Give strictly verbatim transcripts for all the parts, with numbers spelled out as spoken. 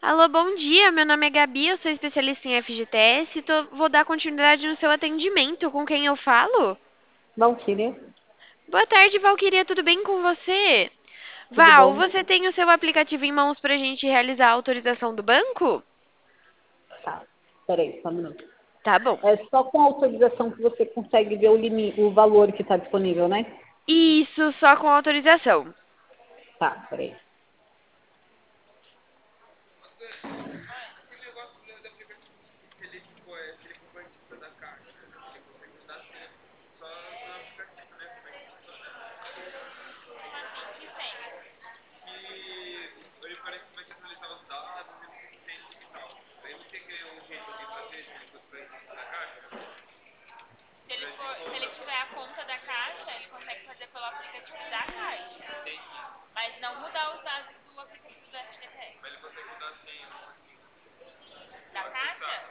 Alô, bom dia. Meu nome é Gabi, eu sou especialista em F G T S e tô- vou dar continuidade no seu atendimento. Com quem eu falo? Valquíria, Boa tarde, Valquíria. Tudo bem com você? tudo Val, bom? você tem o seu aplicativo em mãos para a gente realizar a autorização do banco? Tá, peraí, só um minuto. Tá bom. É só com autorização que você consegue ver o limite, o valor que está disponível, né? Isso, só com autorização. Tá, peraí. Se ele, for, se ele tiver a conta da Caixa, ele consegue fazer pelo aplicativo da Caixa. Mas não mudar os dados do aplicativo do F G T S. Mas ele consegue mudar a senha, da Caixa?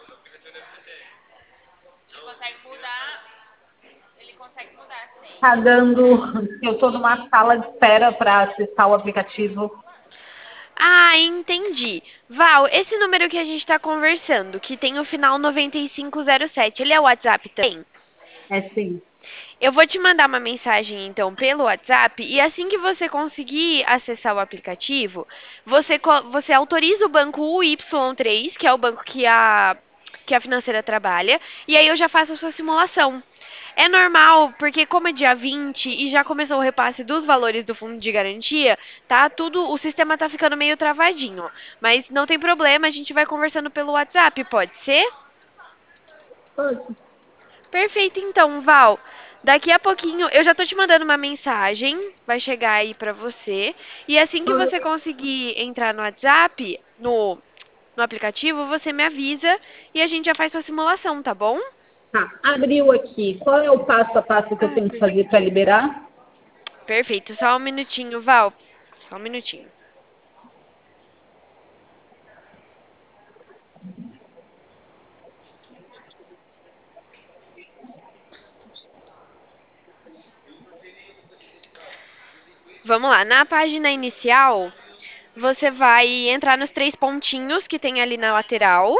Ele consegue mudar, ele consegue mudar a Tá senha. dando. Eu estou numa sala de espera para acessar o aplicativo. Ah, entendi. Val, esse número que a gente está conversando, que tem o final nove cinco zero sete, ele é o WhatsApp também? É sim. Eu vou te mandar uma mensagem então pelo WhatsApp e assim que você conseguir acessar o aplicativo, você, co- você autoriza o banco U Y três, que é o banco que a, que a financeira trabalha, e aí eu já faço a sua simulação. É normal, porque como é dia vinte e já começou o repasse dos valores do fundo de garantia, tá tudo, o sistema tá ficando meio travadinho. Mas não tem problema, a gente vai conversando pelo WhatsApp, pode ser? Pode. Perfeito, então, Val. Daqui a pouquinho eu já tô te mandando uma mensagem, vai chegar aí pra você. E assim que você conseguir entrar no WhatsApp, no, no aplicativo, você me avisa e a gente já faz sua simulação, tá bom? Tá, abriu aqui. Qual é o passo a passo que eu Ai, tenho que perdi. fazer para liberar? Perfeito, só um minutinho, Val. Só um minutinho. Vamos lá, na página inicial, você vai entrar nos três pontinhos que tem ali na lateral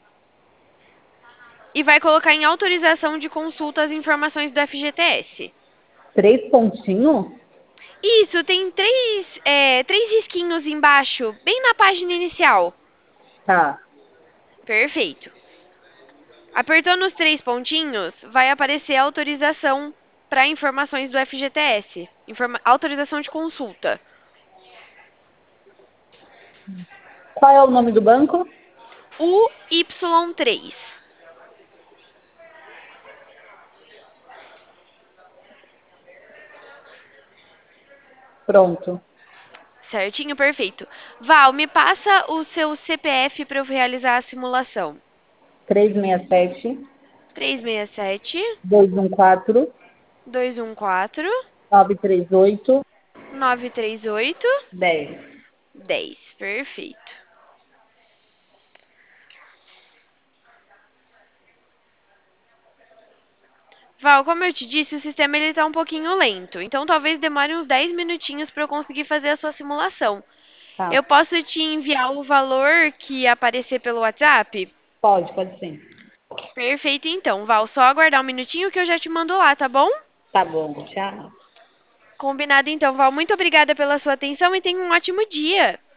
e vai colocar em autorização de consulta as informações do F G T S. Três pontinhos? Isso, tem três, é, três risquinhos embaixo, bem na página inicial. Tá. Perfeito. Apertando os três pontinhos, vai aparecer a autorização para informações do F G T S. Informa- autorização de consulta. Qual é o nome do banco? U Y três. Pronto. Certinho, perfeito. Val, me passa o seu C P F para eu realizar a simulação. Três seis sete, Três seis sete, dois um quatro, dois um quatro, nove três oito, nove três oito, dez. dez. Perfeito. Val, como eu te disse, o sistema ele tá um pouquinho lento, então talvez demore uns dez minutinhos para eu conseguir fazer a sua simulação. Tá. Eu posso te enviar o valor que aparecer pelo WhatsApp? Pode, pode sim. Perfeito, então, Val, só aguardar um minutinho que eu já te mando lá, tá bom? Tá bom, tchau. Combinado então, Val. Muito obrigada pela sua atenção e tenha um ótimo dia.